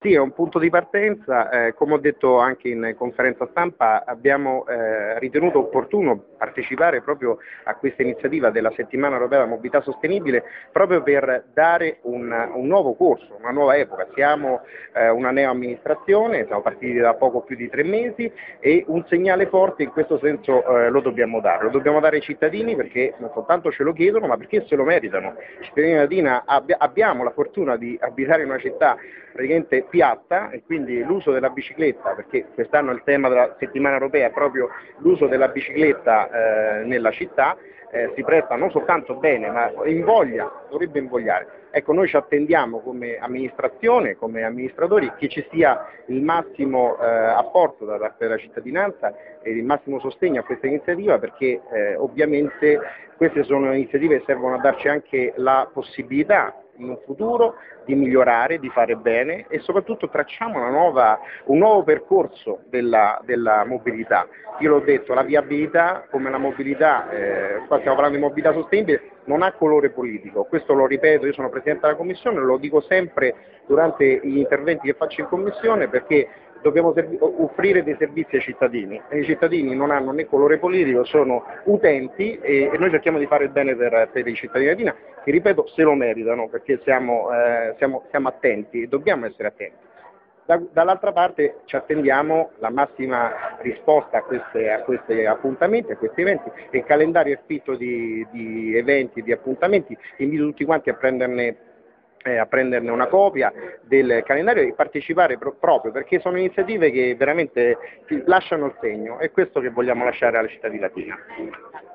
Sì, è un punto di partenza, come ho detto anche in conferenza stampa abbiamo ritenuto opportuno partecipare proprio a questa iniziativa della Settimana Europea della Mobilità Sostenibile proprio per dare un nuovo corso, una nuova epoca. Siamo una neo-amministrazione, siamo partiti da poco più di 3 mesi e un segnale forte in questo senso lo dobbiamo dare ai cittadini perché non soltanto ce lo chiedono ma perché se lo meritano. I cittadini di Latina abbiamo la fortuna di abitare in una città praticamente piatta e quindi l'uso della bicicletta, perché quest'anno il tema della settimana europea è proprio l'uso della bicicletta nella città, si presta non soltanto bene ma dovrebbe invogliare. Ecco, noi ci attendiamo come amministrazione, come amministratori, che ci sia il massimo apporto da parte della cittadinanza e il massimo sostegno a questa iniziativa perché ovviamente queste sono iniziative che servono a darci anche la possibilità in un futuro di migliorare, di fare bene e soprattutto tracciamo un nuovo percorso della mobilità. Io l'ho detto, la viabilità come la mobilità, qua stiamo parlando di mobilità sostenibile, non ha colore politico, questo lo ripeto, io sono Presidente della Commissione, lo dico sempre durante gli interventi che faccio in Commissione perché dobbiamo offrire dei servizi ai cittadini e i cittadini non hanno né colore politico, sono utenti e noi cerchiamo di fare il bene per i cittadini di Latina che ripeto se lo meritano perché siamo attenti e dobbiamo essere attenti. Dall'altra parte ci attendiamo la massima risposta a questi appuntamenti, a questi eventi, il calendario è fitto di eventi, di appuntamenti, invito tutti quanti a prenderne una copia del calendario e partecipare proprio perché sono iniziative che veramente lasciano il segno, è questo che vogliamo lasciare alla città di Latina.